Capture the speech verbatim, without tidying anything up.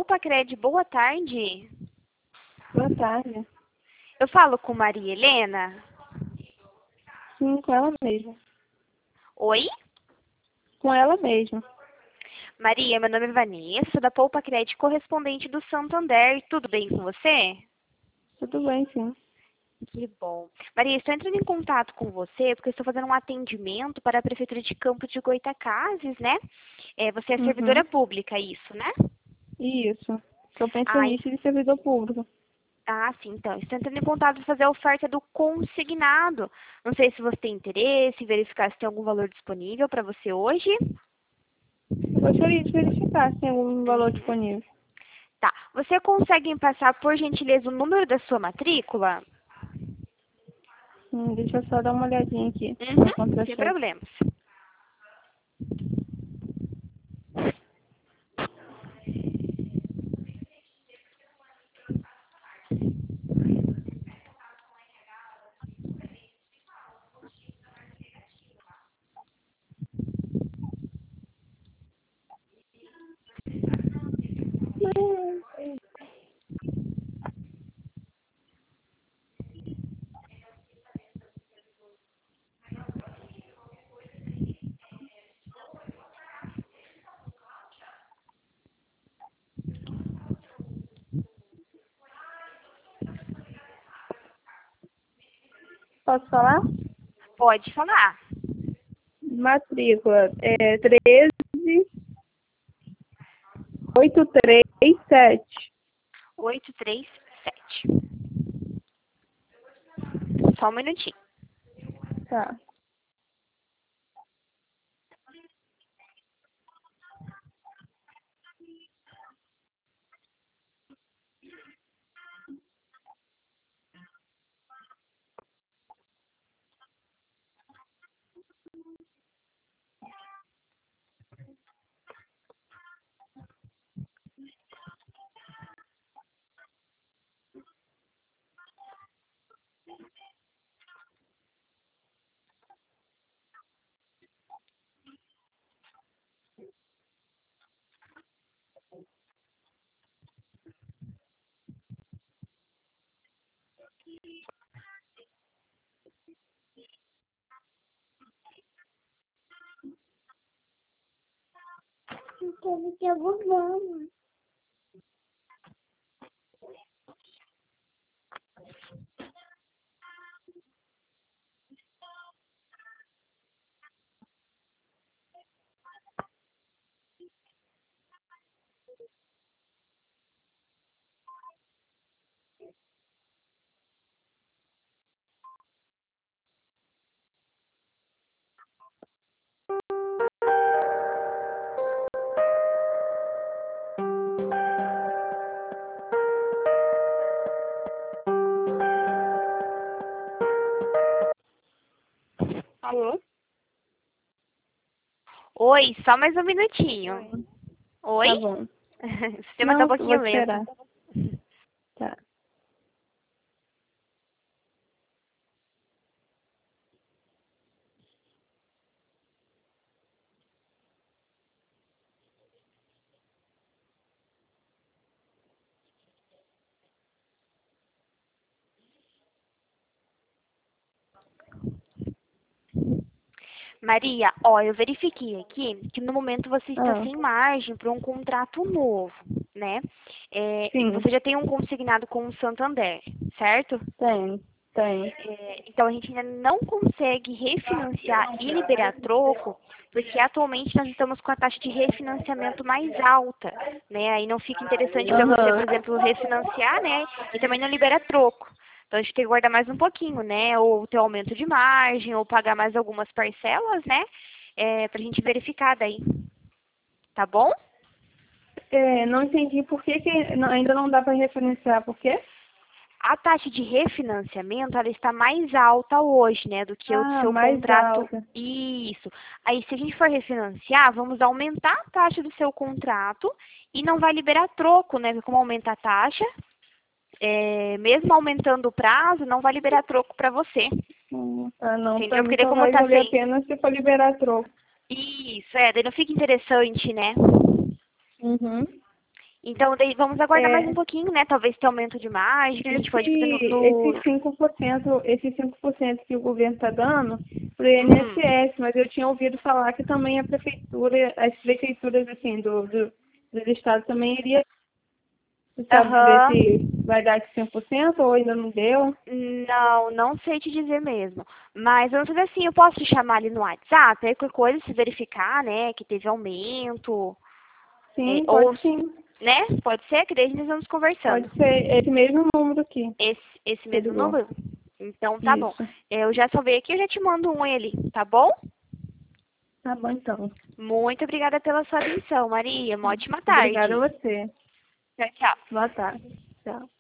Poupa Cred, boa tarde. Boa tarde. Eu falo com Maria Helena? Sim, com ela mesma. Oi? Com ela mesma. Maria, meu nome é Vanessa, da Poupa Cred, correspondente do Santander. Tudo bem com você? Tudo bem, sim. Que bom. Maria, estou entrando em contato com você porque eu estou fazendo um atendimento para a Prefeitura de Campo de Goytacazes, né? É, você é Uhum. servidora pública, isso, né? Isso. Sou Ai, pensionista de servidor público. ah, sim, então. Estou entrando em contato para fazer a oferta do consignado. Não sei se você tem interesse em verificar se tem algum valor disponível para você hoje. Eu gostaria de verificar se tem algum valor Uhum. disponível. Tá. Você consegue me passar, por gentileza, o número da sua matrícula? Hum, deixa eu só dar uma olhadinha aqui no Uhum, sem contra-cheque. problemas. Posso falar? Pode falar. Matrícula é treze oito três sete. oito três sete. Só um minutinho. Tá. Então, que eu vou vamos. Alô? Oi, só mais um minutinho. Oi. Oi? Tá bom. O sistema tá um Não, eu vou pouquinho lento. esperar. Tá. Maria, ó, eu verifiquei aqui que no momento você está Ah, sem margem para um contrato novo, né? É, e sim. você já tem um consignado com o Santander, certo? Tem. Tem. É, então a gente ainda não consegue refinanciar e liberar troco, porque atualmente nós estamos com a taxa de refinanciamento mais alta, né? Aí não fica interessante para você, por Aham. exemplo, refinanciar, né? E também não libera troco. Então a gente tem que guardar mais um pouquinho, né? Ou ter aumento de margem, ou pagar mais algumas parcelas, né? É, pra gente verificar daí. Tá bom? É, não entendi por que, que não- ainda não dá para referenciar. Por quê? A taxa de refinanciamento, ela está mais alta hoje, né, do que o do Ah, seu mais contrato. alta. Isso. Aí, se a gente for refinanciar, vamos aumentar a taxa do seu contrato e não vai liberar troco, né? Porque como aumenta a taxa, é, mesmo aumentando o prazo, não vai liberar troco para você. Hum, ah, não, para Entendeu? mim Porque daí só como vai tá valer a sem. pena se for liberar troco. Isso, é, daí não fica interessante, né? Uhum. Então, daí vamos aguardar mais É, um pouquinho, né? Talvez tenha aumento de margem, que a gente pode fazer no... esse, no... esses cinco por cento, esses cinco por cento que o governo está dando para o Uhum. I N S S, mas eu tinha ouvido falar que também a prefeitura, as prefeituras assim, do, do, dos estados também iria. Você sabe dizer Aham. se vai dar esse cinco por cento ou ainda não deu? Não, não sei te dizer mesmo. Mas vamos fazer assim, eu posso te chamar ali no WhatsApp, aí qualquer coisa, se verificar, né, que teve aumento, é, Sim, ou, pode sim. né, pode ser, que daí nós vamos conversando. Pode ser esse mesmo número aqui. Esse, esse Você mesmo ligou. número? Então tá bom. Isso. Eu já salvei aqui, eu já te mando um ali, tá bom? Tá bom, então. Muito obrigada pela sua atenção, Maria. Uma ótima Obrigada a tarde. você. Tchau, tchau. Boa tarde. Tchau.